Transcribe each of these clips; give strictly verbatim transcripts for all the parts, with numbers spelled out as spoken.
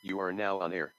You are now on air.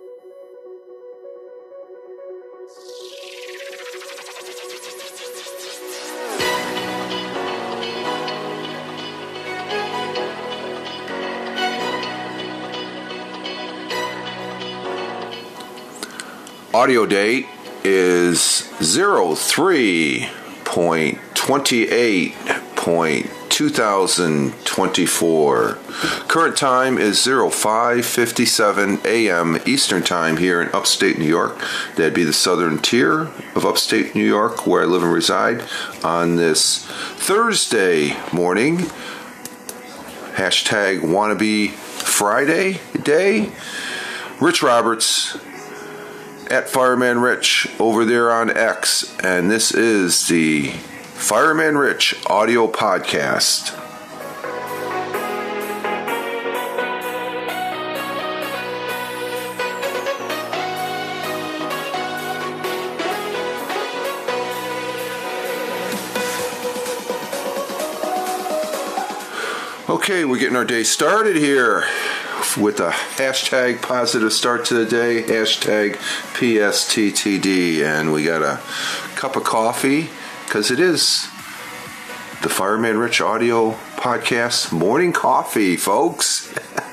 Audio date is zero three point twenty-eight point two thousand twenty-four. Current time is zero five fifty-seven a.m. Eastern Time here in upstate New York. That'd be the southern tier of upstate New York where I live and reside on this Thursday morning. Hashtag wannabe Friday day. Rich Roberts at Fireman Rich over there on X, and this is the Fireman Rich audio podcast. Okay, we're getting our day started here with a hashtag positive start to the day, hashtag P S T T D, and we got a cup of coffee because it is the Fireman Rich audio podcast morning coffee, folks.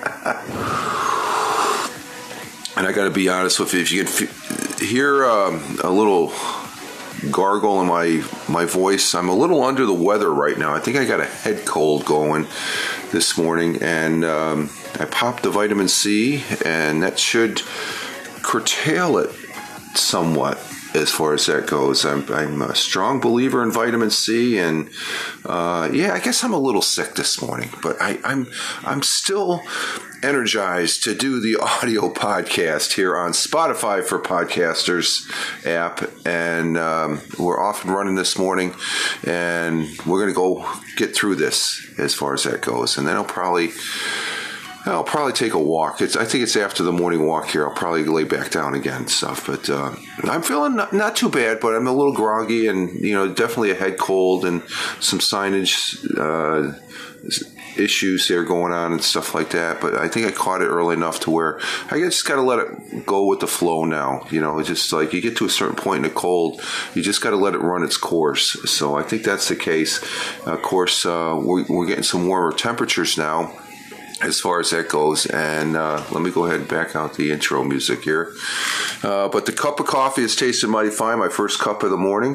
And I got to be honest with you, if you can f- hear um, a little gargle in my my voice, I'm a little under the weather right now. I think I got a head cold going this morning, and um, I popped the vitamin C, and that should curtail it somewhat as far as that goes. I'm, I'm a strong believer in vitamin C, and uh, yeah, I guess I'm a little sick this morning, but I, I'm I'm still energized to do the audio podcast here on Spotify for Podcasters app, and um, we're off and running this morning, and we're going to go get through this as far as that goes, and then I'll probably I'll probably take a walk. It's I think it's after the morning walk here. I'll probably lay back down again and stuff, but uh, I'm feeling not, not too bad, but I'm a little groggy, and you know, definitely a head cold and some signage uh, issues there going on and stuff like that. But I think I caught it early enough to where I just got to let it go with the flow now. You know, it's just like you get to a certain point in the cold, you just got to let it run its course. So I think that's the case. Uh, of course, uh, we're, we're getting some warmer temperatures now as far as that goes, and uh, let me go ahead and back out the intro music here. Uh, but the cup of coffee is tasting mighty fine. My first cup of the morning.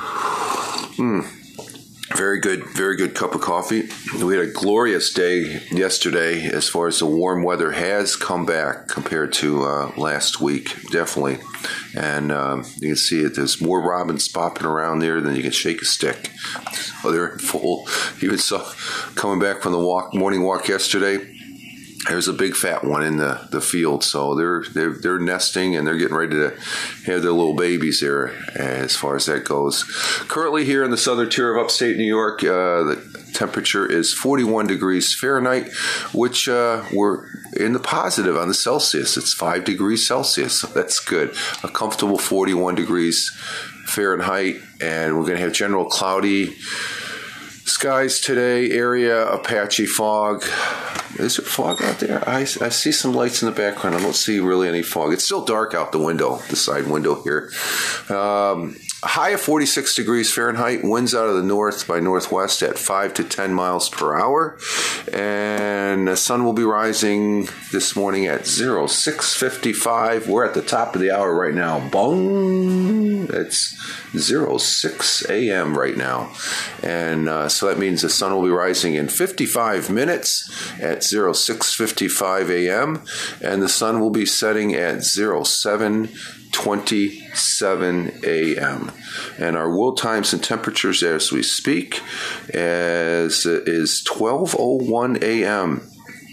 Hmm. Very good, very good cup of coffee. We had a glorious day yesterday as far as the warm weather has come back compared to uh, last week, definitely. And um, you can see it. There's more robins popping around there than you can shake a stick. Oh, they're in full. Even saw coming back from the walk, morning walk yesterday. There's a big fat one in the, the field, so they're they're they're nesting and they're getting ready to have their little babies there. As far as that goes, currently here in the southern tier of upstate New York, uh, the temperature is forty-one degrees Fahrenheit, which uh, we're in the positive on the Celsius. It's five degrees Celsius, so that's good. A comfortable forty-one degrees Fahrenheit, and we're going to have general cloudy skies today. Area Apache fog. Is there fog out there? I, I see some lights in the background. I don't see really any fog. It's still dark out the window, the side window here. Um, high of forty-six degrees Fahrenheit. Winds out of the north by northwest at five to ten miles per hour. And the sun will be rising this morning at zero six fifty-five. We're at the top of the hour right now. Bong! It's zero six a.m. right now. And uh, so that means the sun will be rising in fifty-five minutes at zero six fifty-five a.m. and the sun will be setting at zero seven twenty-seven a.m. And our world times and temperatures as we speak as is twelve oh one a.m.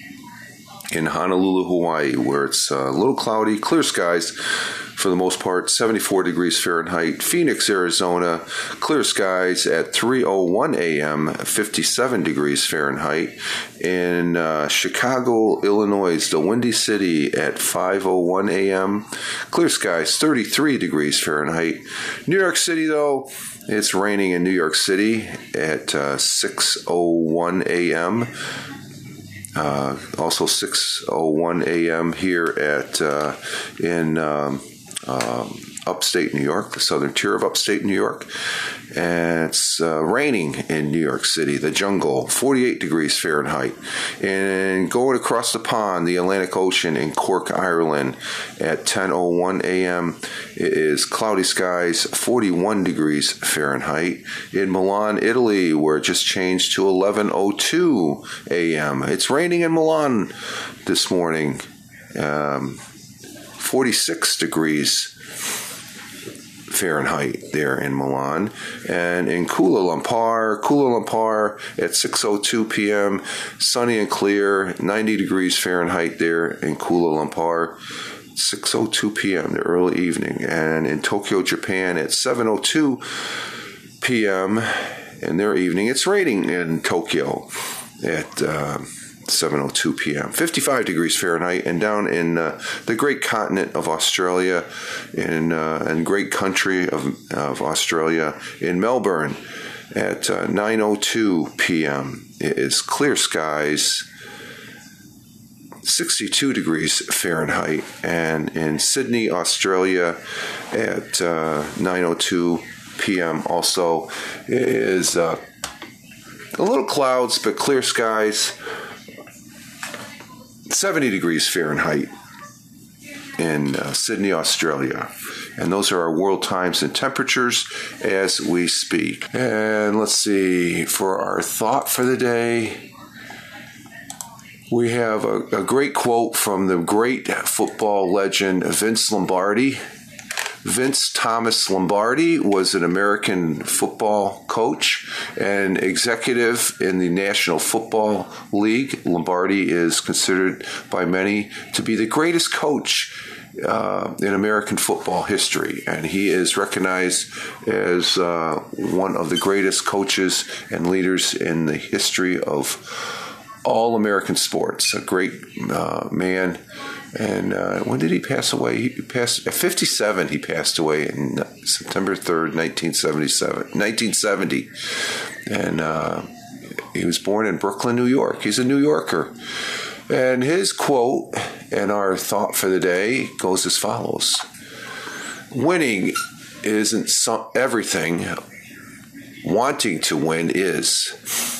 in Honolulu, Hawaii, where it's a little cloudy, clear skies for the most part, seventy-four degrees Fahrenheit. Phoenix, Arizona, clear skies at three oh one a.m., fifty-seven degrees Fahrenheit. In uh, Chicago, Illinois, the Windy City at five oh one a.m., clear skies, thirty-three degrees Fahrenheit. New York City, though, it's raining in New York City at uh, six oh one a.m., Uh, also six oh one a.m. here at uh, in um, um, upstate New York, the southern tier of upstate New York. And it's uh, raining in New York City, the jungle, forty-eight degrees Fahrenheit. And going across the pond, the Atlantic Ocean in Cork, Ireland, at ten oh one a.m. it is cloudy skies, forty-one degrees Fahrenheit. In Milan, Italy, where it just changed to eleven oh two a.m. It's raining in Milan this morning, um, forty-six degrees Fahrenheit there in Milan. And in Kuala Lumpur, Kuala Lumpur at six oh two p.m., sunny and clear, ninety degrees Fahrenheit there in Kuala Lumpur, six oh two p.m., the early evening. And in Tokyo, Japan at seven oh two p.m. in their evening, it's raining in Tokyo at uh, seven oh two p.m., fifty-five degrees Fahrenheit. And down in uh, the great continent of Australia, in uh, and great country of, of Australia, in Melbourne at uh, nine oh two p.m. it is clear skies, sixty-two degrees Fahrenheit. And in Sydney, Australia at uh, nine oh two p.m. also it is uh, a little clouds but clear skies, seventy degrees Fahrenheit in uh, Sydney, Australia. And those are our world times and temperatures as we speak. And let's see, for our thought for the day, we have a, a great quote from the great football legend Vince Lombardi. Vince Thomas Lombardi was an American football coach and executive in the National Football League. Lombardi is considered by many to be the greatest coach uh, in American football history, and he is recognized as uh, one of the greatest coaches and leaders in the history of all American sports. A great uh, man. And uh, when did he pass away? He passed at fifty-seven. He passed away in September third, nineteen seventy-seven, nineteen seventy, and uh, he was born in Brooklyn, New York. He's a New Yorker. And his quote and our thought for the day goes as follows: "Winning isn't some, everything. Wanting to win is."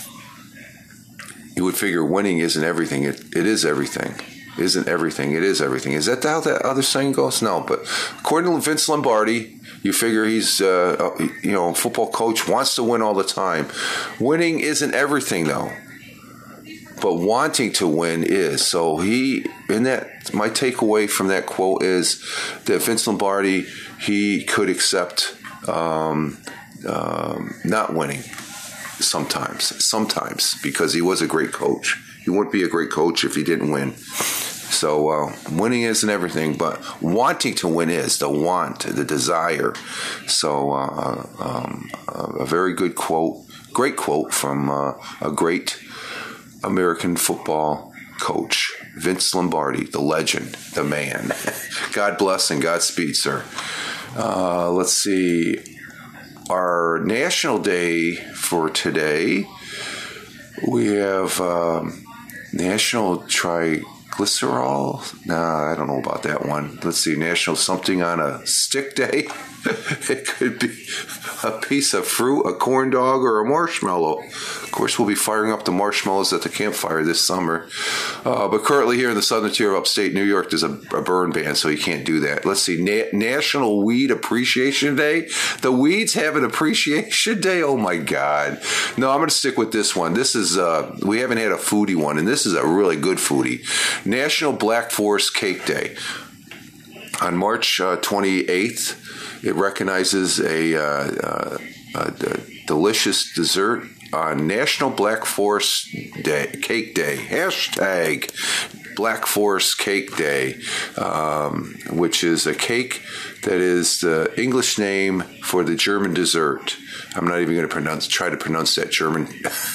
You would figure winning isn't everything. It, it is everything. Isn't everything. It is everything. Is that how that other saying goes? No, but according to Vince Lombardi, you figure he's, uh, you know, a football coach, wants to win all the time. Winning isn't everything, though. But wanting to win is. So he, in that, my takeaway from that quote is that Vince Lombardi, he could accept um, um, not winning sometimes, sometimes, because he was a great coach. He wouldn't be a great coach if he didn't win. So uh, winning isn't everything, but wanting to win is, the want, the desire. So uh, um, a very good quote, great quote from uh, a great American football coach, Vince Lombardi, the legend, the man. God bless and Godspeed, sir. Uh, let's see. Our national day for today, we have um, National Triglycerol. Nah, I don't know about that one. Let's see, National Something on a Stick Day. It could be a piece of fruit, a corn dog, or a marshmallow. Of course, we'll be firing up the marshmallows at the campfire this summer. Uh, but currently here in the southern tier of upstate New York, there's a, a burn ban, so you can't do that. Let's see, Na- National Weed Appreciation Day. The weeds have an appreciation day? Oh, my God. No, I'm going to stick with this one. This is, uh, we haven't had a foodie one, and this is a really good foodie. National Black Forest Cake Day. On March uh, twenty-eighth, it recognizes a, uh, uh, a, a delicious dessert on National Black Forest Day, Cake Day. Hashtag Black Forest Cake Day, um, which is a cake that is the English name for the German dessert. I'm not even going to pronounce, try to pronounce that German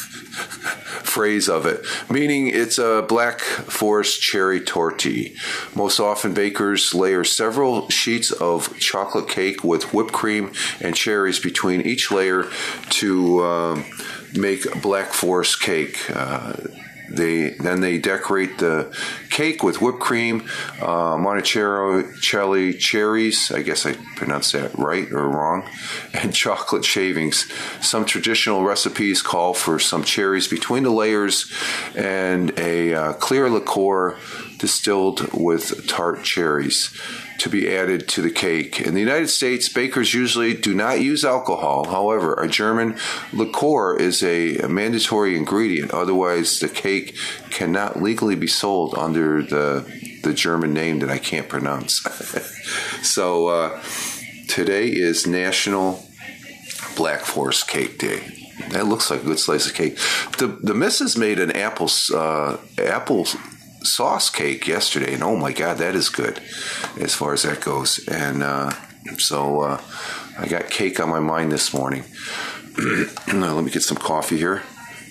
phrase of it, meaning it's a Black Forest cherry torte. Most often, bakers layer several sheets of chocolate cake with whipped cream and cherries between each layer to um, make Black Forest cake. Uh, they then they decorate the cake with whipped cream, uh, Monticello cherries, I guess I pronounced that right or wrong, and chocolate shavings. Some traditional recipes call for some cherries between the layers and a uh, clear liqueur distilled with tart cherries to be added to the cake. In the United States, bakers usually do not use alcohol. However, a German liqueur is a, a mandatory ingredient. Otherwise, the cake cannot legally be sold under the the German name that I can't pronounce. So uh, today is National Black Forest Cake Day. That looks like a good slice of cake. The the missus made an apple uh, apple. sauce cake yesterday, and oh my god, that is good as far as that goes. And uh, so uh, I got cake on my mind this morning. Now, let me get some coffee here.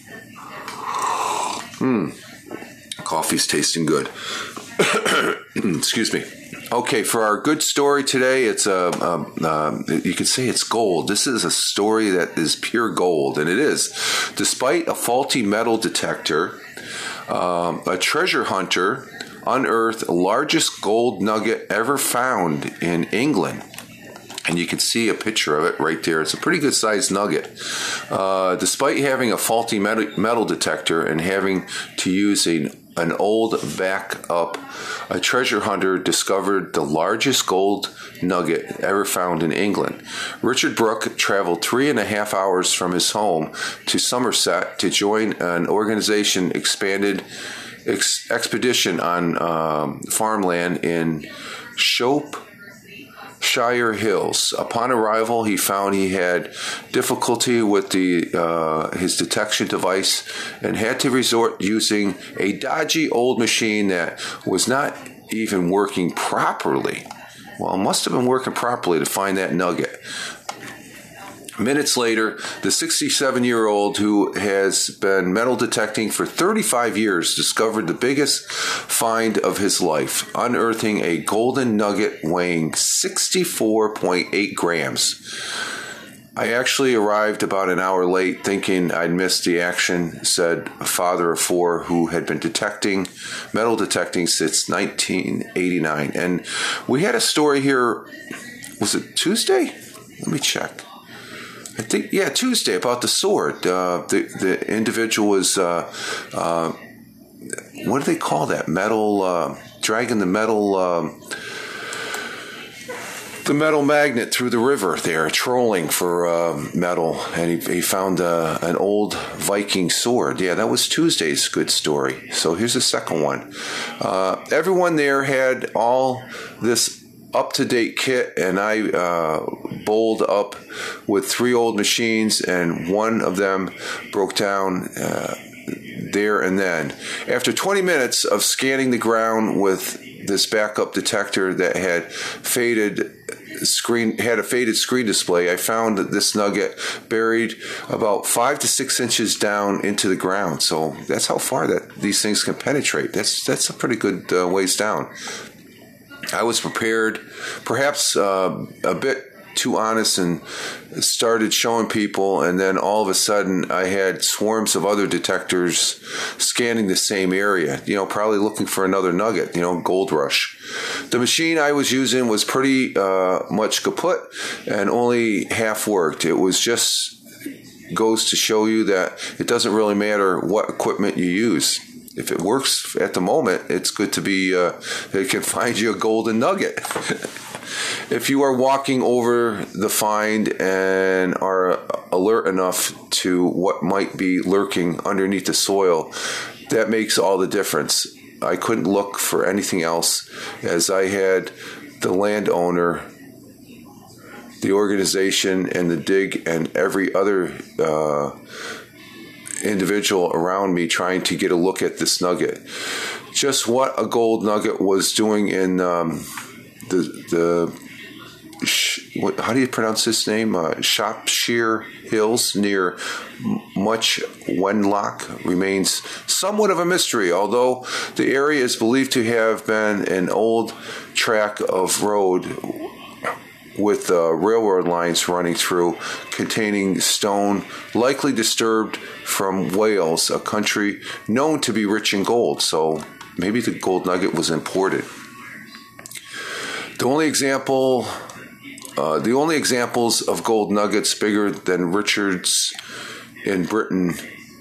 Mmm, coffee's tasting good. Excuse me. Okay, for our good story today, it's a, a, a you could say it's gold. This is a story that is pure gold, and it is. Despite a faulty metal detector, Um, a treasure hunter unearthed the largest gold nugget ever found in England. And you can see a picture of it right there. It's a pretty good sized nugget. Uh, despite having a faulty metal, metal detector and having to use a, an old backup, a treasure hunter discovered the largest gold nugget ever found in England. Richard Brooke traveled three and a half hours from his home to Somerset to join an organization expanded ex- expedition on um, farmland in Shope Shire Hills. Upon arrival, he found he had difficulty with the uh, his detection device and had to resort using a dodgy old machine that was not even working properly. Well, it must have been working properly to find that nugget. Minutes later, the sixty-seven-year-old who has been metal detecting for thirty-five years discovered the biggest find of his life, unearthing a golden nugget weighing sixty-four point eight grams. I actually arrived about an hour late thinking I'd missed the action, said a father of four who had been detecting, metal detecting since nineteen eighty-nine. And we had a story here, was it Tuesday? Let me check. I think, yeah, Tuesday, about the sword. Uh, the, the individual was, uh, uh, what do they call that? Metal, uh, dragging the metal, um, the metal magnet through the river there, trolling for uh, metal, and he, he found uh, an old Viking sword. Yeah, that was Tuesday's good story. So here's the second one. Uh, everyone there had all this up-to-date kit, and I uh, bowled up with three old machines, and one of them broke down uh, there and then. After twenty minutes of scanning the ground with this backup detector that had faded screen had a faded screen display, I found that this nugget buried about five to six inches down into the ground. So that's how far that these things can penetrate. That's that's a pretty good uh, ways down. I was prepared, perhaps uh, a bit too honest, and started showing people, and then all of a sudden I had swarms of other detectors scanning the same area, you know, probably looking for another nugget, you know, gold rush. The machine I was using was pretty uh, much kaput and only half worked. It was just goes to show you that it doesn't really matter what equipment you use. If it works at the moment, it's good to be, uh, it can find you a golden nugget. If you are walking over the find and are alert enough to what might be lurking underneath the soil, that makes all the difference. I couldn't look for anything else, as I had the landowner, the organization, and the dig, and every other uh, individual around me trying to get a look at this nugget. Just what a gold nugget was doing in um, the the what, how do you pronounce this name? Uh, Shropshire Hills near Much Wenlock remains somewhat of a mystery, although the area is believed to have been an old track of road with uh, railroad lines running through, containing stone likely disturbed from Wales, a country known to be rich in gold. So maybe the gold nugget was imported. The only example, uh, the only examples of gold nuggets bigger than Richard's in Britain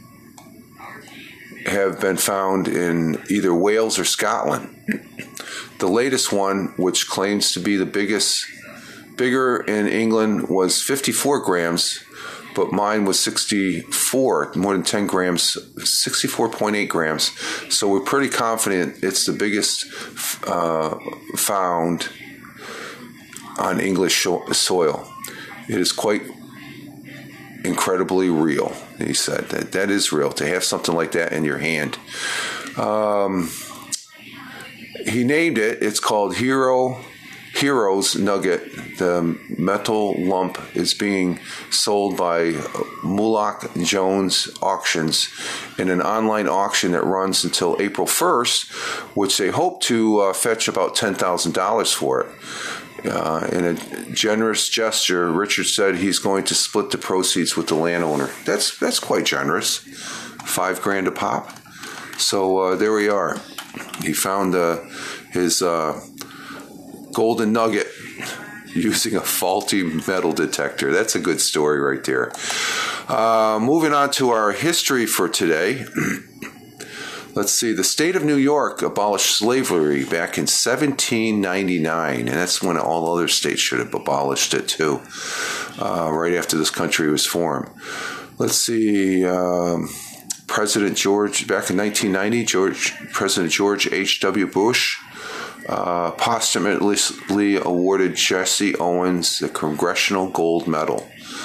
have been found in either Wales or Scotland. The latest one, which claims to be the biggest, bigger in England, was fifty-four grams, but mine was sixty-four, more than ten grams, sixty-four point eight grams. So we're pretty confident it's the biggest uh, found on English soil. It is quite incredibly real, he said. That that is real, to have something like that in your hand. Um, he named it, it's called Hero Heroes Nugget. The metal lump is being sold by Mullock Jones Auctions in an online auction that runs until April first, which they hope to uh, fetch about ten thousand dollars for it. Uh, in a generous gesture, Richard said he's going to split the proceeds with the landowner. That's that's quite generous, five grand a pop. So uh, there we are. He found uh, his uh, golden nugget using a faulty metal detector. That's a good story right there. Uh, moving on to our history for today. Let's see, the state of New York abolished slavery back in seventeen ninety-nine, and that's when all other states should have abolished it too, uh, right after this country was formed. Let's see, um, President George, back in nineteen ninety, George, President George H W. Bush uh, posthumously awarded Jesse Owens the Congressional Gold Medal.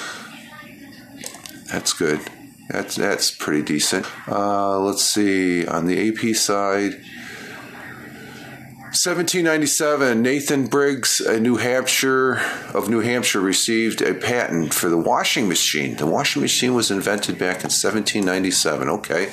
That's good. That's that's pretty decent. Uh, let's see, on the A P side, seventeen ninety-seven, Nathan Briggs, a New Hampshire of New Hampshire, received a patent for the washing machine. The washing machine was invented back in seventeen ninety-seven. Okay.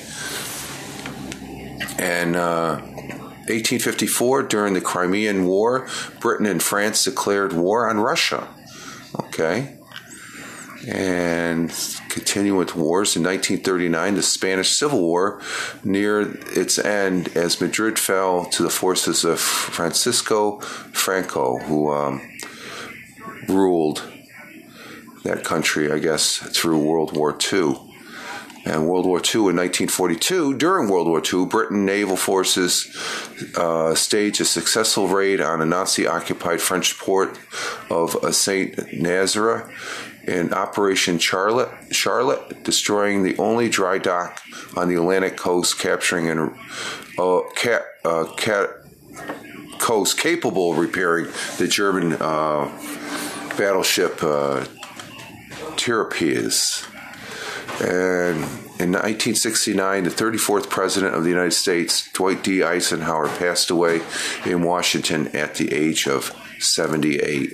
And uh, eighteen fifty-four, during the Crimean War, Britain and France declared war on Russia. Okay. And continuing with wars, in nineteen thirty-nine, the Spanish Civil War neared its end as Madrid fell to the forces of Francisco Franco, who um, ruled that country, I guess, through World War Two. And World War Two, in nineteen forty-two, during World War Two, Britain naval forces uh, staged a successful raid on a Nazi-occupied French port of Saint Nazaire in Operation Charlotte, Charlotte, destroying the only dry dock on the Atlantic coast, capturing an uh, cat, uh, cat coast capable of repairing the German uh, battleship uh, Tirpitz. And in nineteen sixty-nine, the thirty-fourth President of the United States, Dwight D. Eisenhower, passed away in Washington at the age of seventy-eight.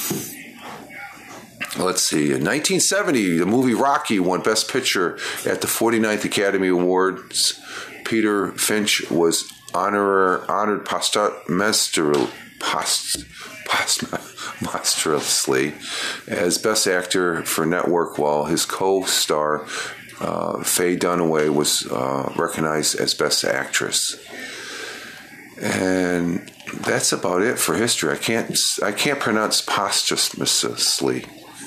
Let's see, in nineteen seventy, the movie Rocky won Best Picture at the forty-ninth Academy Awards. Peter Finch was honor, honored posthumously post, posthumously as Best Actor for Network, while his co-star uh, Faye Dunaway was uh, recognized as Best Actress. And that's about it for history. I can't I can't pronounce posthumously.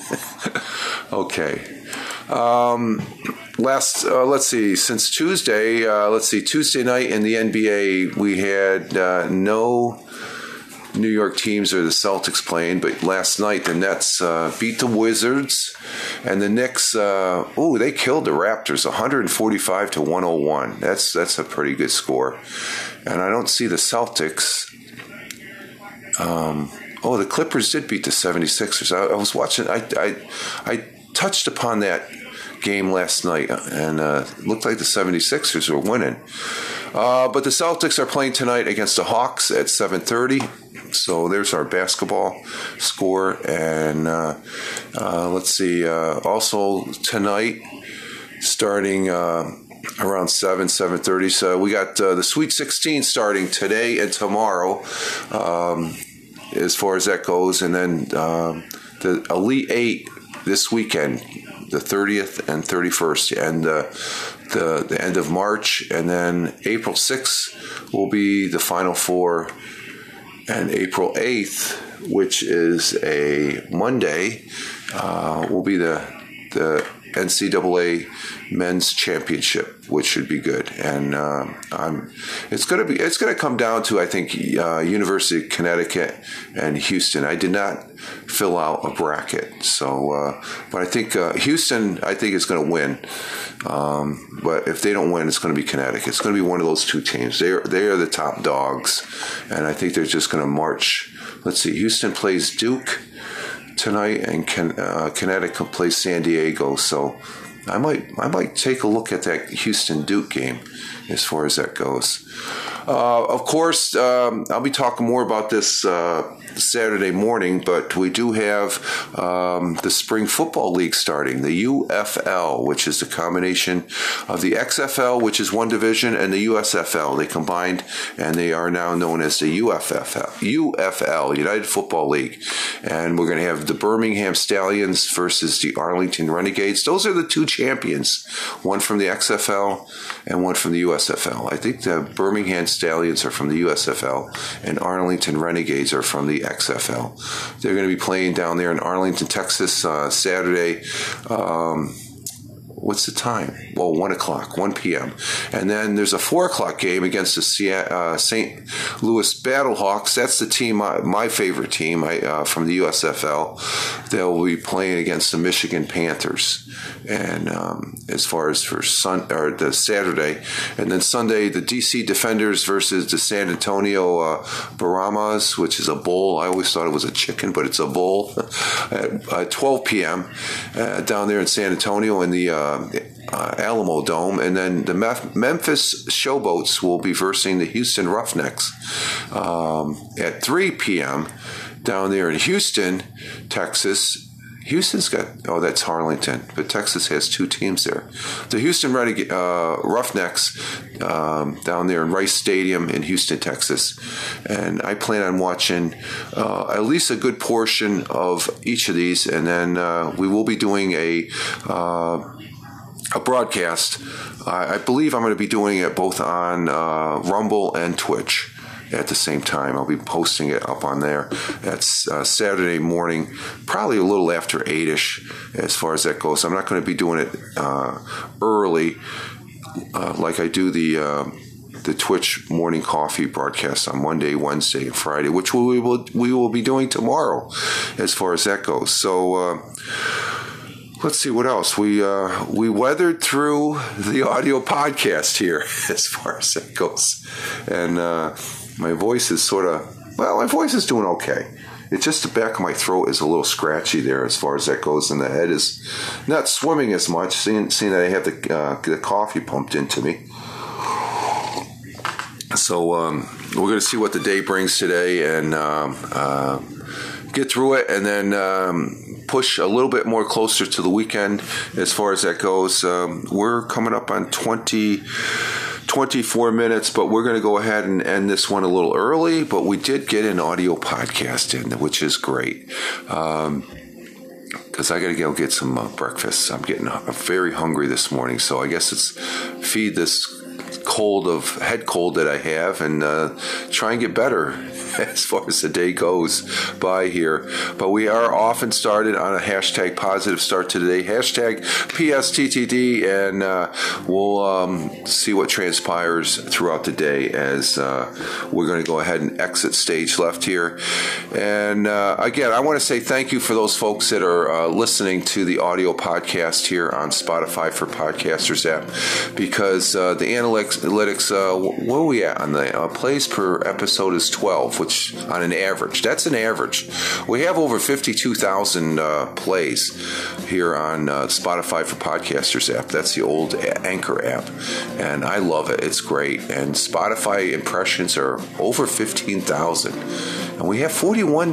Okay. Um, last, uh, let's see, since Tuesday, uh, let's see, Tuesday night in the N B A, we had uh, no New York teams or the Celtics playing, but last night the Nets uh, beat the Wizards, and the Knicks, uh, oh, they killed the Raptors, one forty-five to one oh one. That's, that's a pretty good score. And I don't see the Celtics. Um... Oh, the Clippers did beat the seventy-sixers. I, I was watching, I, I I touched upon that game last night, and uh, it looked like the seventy-sixers were winning. Uh, but the Celtics are playing tonight against the Hawks at seven thirty. So there's our basketball score. And uh, uh, let's see, uh, also tonight, starting uh, around seven, seven thirty. So we got uh, the Sweet sixteen starting today and tomorrow. Um as far as that goes. And then um, the Elite Eight this weekend, the thirtieth and thirty-first, and uh, the the end of March, and then April sixth will be the Final Four, and April eighth, which is a Monday, uh, will be the the N C double A Men's Championship, which should be good. And uh, I'm, it's going to be it's going to come down to, I think, uh, University of Connecticut and Houston. I did not fill out a bracket, so uh, but I think uh, Houston, I think, is going to win. Um, but if they don't win, it's going to be Connecticut. It's going to be one of those two teams. They are they are the top dogs, and I think they're just going to march. Let's see, Houston plays Duke tonight, and Can, uh, Connecticut plays San Diego. So I might I might take a look at that Houston Duke game as far as that goes. Uh, of course, um, I'll be talking more about this uh, Saturday morning, but we do have um, the Spring Football League starting, the U F L, which is the combination of the X F L, which is one division, and the U S F L. They combined, and they are now known as the U F L, U F L, United Football League. And we're going to have the Birmingham Stallions versus the Arlington Renegades. Those are the two champions, one from the X F L and one from the U S F L. I think the Birmingham Stallions are from the U S F L, and Arlington Renegades are from the X F L. They're going to be playing down there in Arlington, Texas, uh, Saturday. Um, what's the time? Well, one o'clock, one p.m. And then there's a four o'clock game against the uh, Saint Louis Battlehawks. That's the team, my, my favorite team I, uh, from the U S F L. They'll be playing against the Michigan Panthers. And um, as far as for sun or the Saturday, and then Sunday, the D C Defenders versus the San Antonio uh, Baramas, which is a bull. I always thought it was a chicken, but it's a bull. At uh, twelve p.m. Uh, down there in San Antonio in the uh, uh, Alamo Dome, and then the Mef- Memphis Showboats will be versing the Houston Roughnecks um, at three p.m. down there in Houston, Texas. Houston's got, oh, that's Harlington, but Texas has two teams there. The Houston Reneg- uh, Roughnecks um, down there in Rice Stadium in Houston, Texas. And I plan on watching uh, at least a good portion of each of these, and then uh, we will be doing a uh, a broadcast. I, I believe I'm going to be doing it both on uh, Rumble and Twitch at the same time. I'll be posting it up on there. That's uh, Saturday morning, probably a little after eight-ish as far as that goes. I'm not going to be doing it uh, early uh, like I do the uh, the Twitch morning coffee broadcast on Monday, Wednesday, and Friday, which we will we will be doing tomorrow as far as that goes. So uh, let's see what else. We uh, we weathered through the audio podcast here as far as that goes. And uh my voice is sort of, well, my voice is doing okay. It's just the back of my throat is a little scratchy there as far as that goes, and the head is not swimming as much, seeing, seeing that I have the, uh, the coffee pumped into me. So um, we're going to see what the day brings today, and um, uh, get through it, and then um, push a little bit more closer to the weekend as far as that goes. Um, we're coming up on twenty... twenty-four minutes, but we're going to go ahead and end this one a little early, but we did get an audio podcast in, which is great. Um, because I got to go get some uh, breakfast. I'm getting uh, very hungry this morning, so I guess it's feed this cold of head cold that I have and uh, try and get better as far as the day goes by here. But we are off and started on a hashtag positive start to the day, hashtag P S T T D, and uh, we'll um, see what transpires throughout the day as uh, we're going to go ahead and exit stage left here. And uh, again, I want to say thank you for those folks that are uh, listening to the audio podcast here on Spotify for Podcasters app, because uh, the analytics, analytics uh, where are we at on the uh, plays per episode is twelve, which on an average, that's an average. We have over fifty-two thousand uh, plays here on uh, Spotify for Podcasters app. That's the old Anchor app, and I love it. It's great. And Spotify impressions are over fifteen thousand. And we have forty-one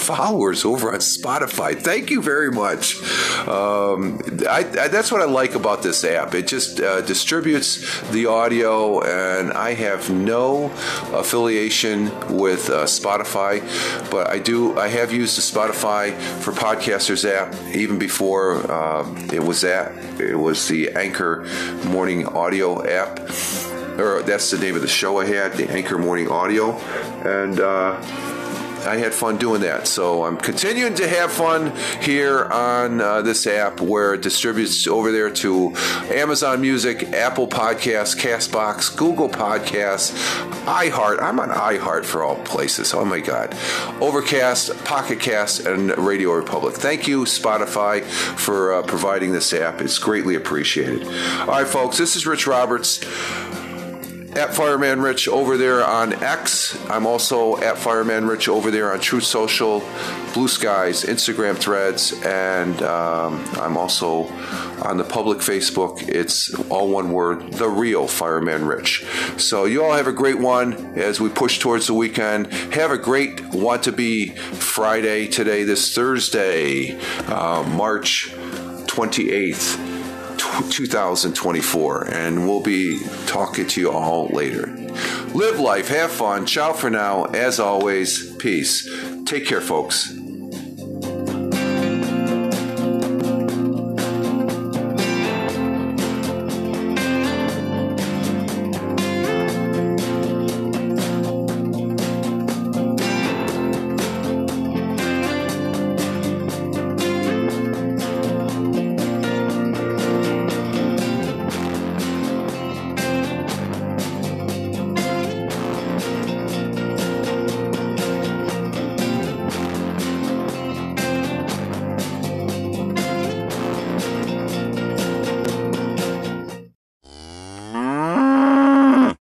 followers over on Spotify. Thank you very much. Um, I, I, that's what I like about this app. It just uh, distributes the audio, and I have no affiliation with uh, Spotify, but I do. I have used the Spotify for Podcasters app even before uh, it was that. It was the Anchor Morning Audio app. Or that's the name of the show I had, the Anchor Morning Audio, and uh, I had fun doing that. So I'm continuing to have fun here on uh, this app, where it distributes over there to Amazon Music, Apple Podcasts, Castbox, Google Podcasts, iHeart. I'm on iHeart for all places. Oh my God. Overcast, Pocket Cast, and Radio Republic. Thank you, Spotify, for uh, providing this app. It's greatly appreciated. All right, folks, this is Rich Roberts, at Fireman Rich over there on X. I'm also at Fireman Rich over there on Truth Social, Blue Skies, Instagram Threads, and um, I'm also on the public Facebook. It's all one word, The Real Fireman Rich. So you all have a great one as we push towards the weekend. Have a great Want to Be Friday today, this Thursday, uh, March twenty-eighth. two thousand twenty-four, and we'll be talking to you all later. Live life, have fun. Ciao for now. As always, peace. Take care, folks.